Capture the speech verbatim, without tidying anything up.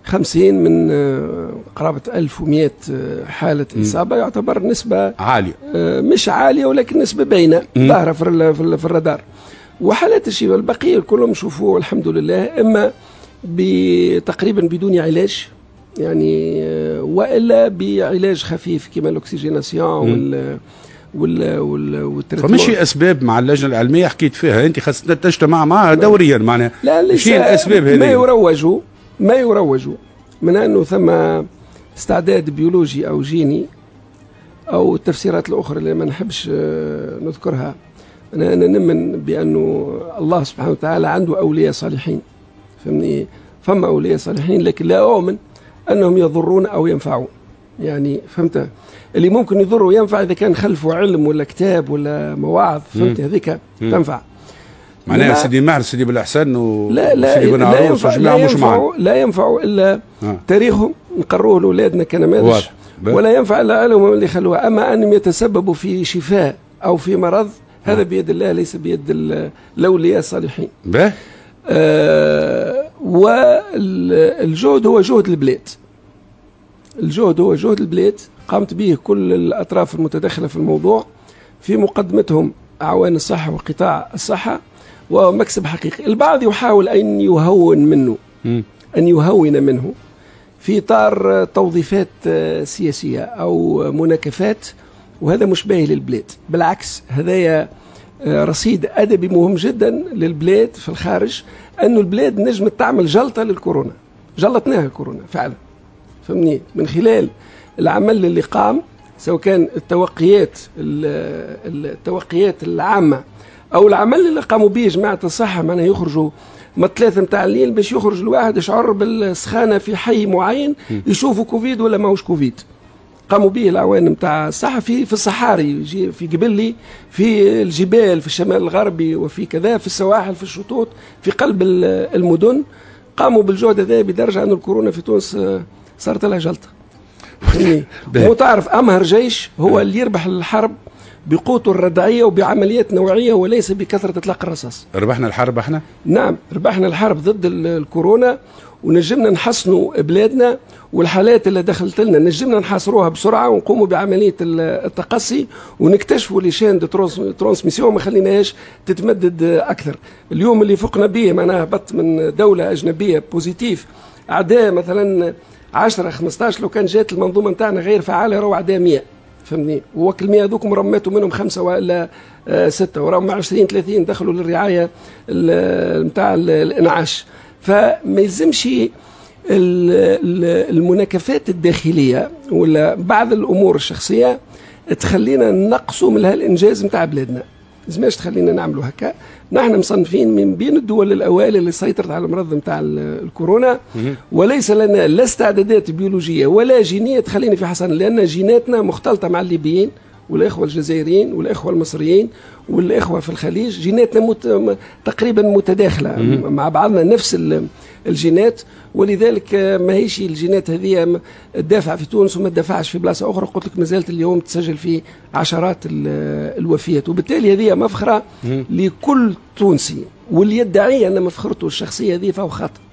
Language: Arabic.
خمسين من قرابة ألف ومئة حالة إصابة يعتبر نسبة عالية، مش عالية ولكن نسبة باينة ظاهرة في, في الرادار. وحالات الشفاء البقية كلهم شوفوا الحمد لله إما تقريبا بدون علاج يعني، وإلا بعلاج خفيف كما الأكسجيناسيون وال وال وال فمش هي اسباب مع اللجنه العلميه حكيت فيها انت خاصة تجتمع معها دوريا معناها؟ لا ليس الاسباب هذه ما يروج ما يروج من انه ثم استعداد بيولوجي او جيني او التفسيرات الاخرى اللي ما نحبش نذكرها. انا انا نؤمن بانه الله سبحانه وتعالى عنده اولياء صالحين، فهمني، فما اولياء صالحين، لكن لا اؤمن انهم يضرون او ينفعون. يعني فهمت، اللي ممكن يضر وينفع اذا كان خلفه علم ولا كتاب ولا مواعظ، فهمت، هذيك تنفع. معناها سيدي مهر سيدي بالحسن وسيدي بن عروس وجماعه مش معنا، لا ينفع الا آه. تاريخهم نقروه لاولادنا كنماذج، ولا ينفع الا علمهم اللي خلوها. اما انهم يتسببوا في شفاء او في مرض هذا آه. بيد الله، ليس بيد الاولياء الصالحين. به آه والجهد هو جهد البلاد، الجهد هو جهد البلاد قامت به كل الأطراف المتدخلة في الموضوع، في مقدمتهم أعوان الصحة وقطاع الصحة، ومكسب حقيقي. البعض يحاول أن يهون منه م. أن يهون منه في إطار توظيفات سياسية أو مناكفات، وهذا مش باهي للبلاد. بالعكس هذا رصيد أدبي مهم جدا للبلاد في الخارج، أن البلاد نجمت تعمل جلطة للكورونا، جلطناها الكورونا فعلا، فهمني، من خلال العمل اللي قام، سواء كان التوقيات التوقيات العامة أو العمل اللي قاموا به جماعة الصحة، معناها يخرجوا ما ثلاثة متاع الليل باش يخرج الواحد يشعر بالسخانة في حي معين يشوفوا كوفيد ولا ماهوش كوفيد. قاموا به العوان متاع الصحة في في الصحاري، في قبلي، في الجبال، في الشمال الغربي، وفي كذا في السواحل، في الشطوط، في قلب المدن. قاموا بالجهد هذا بدرجة أن الكورونا في تونس صارت لها جلطة. وتعرف أمهر جيش هو اللي يربح الحرب بقوته الردعية وبعمليات نوعية وليس بكثرة إطلاق الرصاص. ربحنا الحرب احنا؟ نعم ربحنا الحرب ضد الكورونا، ونجمنا نحسنوا بلادنا، والحالات اللي دخلت لنا نجمنا نحاصروها بسرعة ونقوموا بعملية التقصي ونكتشفوا لي شان دو ترانسميسيون ما خليناهاش تتمدد أكثر. اليوم اللي فقنا به معناها هبط من دولة أجنبية بوزيتيف أعداء مثلا عشرة خمسة عشر، لو كان جات المنظومة نتاعنا غير فعالة راهو أعداء مئة، فهمني، ووكل مئة ذوك مرماتوا منهم خمسة ولا آه ستة، وراهم مع عشرين ثلاثين دخلوا للرعاية نتاع الإنعاش. فما يلزمش المناكفات الداخلية ولا بعض الأمور الشخصية تخلينا نقصوا من هالإنجاز نتاع بلادنا، لازماش تخلينا نعملوا هكا. نحن مصنفين من بين الدول الأوائل اللي سيطرت على المرض نتاع الكورونا، وليس لنا لا استعدادات بيولوجية ولا جينية تخلينا في حصان، لأن جيناتنا مختلطة مع الليبيين والإخوة الجزائريين والإخوة المصريين والإخوة في الخليج، جيناتنا مت... تقريبا متداخلة مع بعضنا، نفس الجينات، ولذلك ما هيش الجينات هذه الدافعة في تونس وما تدافعش في بلاصة أخرى. قلت لك ما زالت اليوم تسجل في عشرات الوفيات، وبالتالي هذه مفخرة لكل تونسي، واللي يدعي أن مفخرته الشخصية هذه فهو خطأ.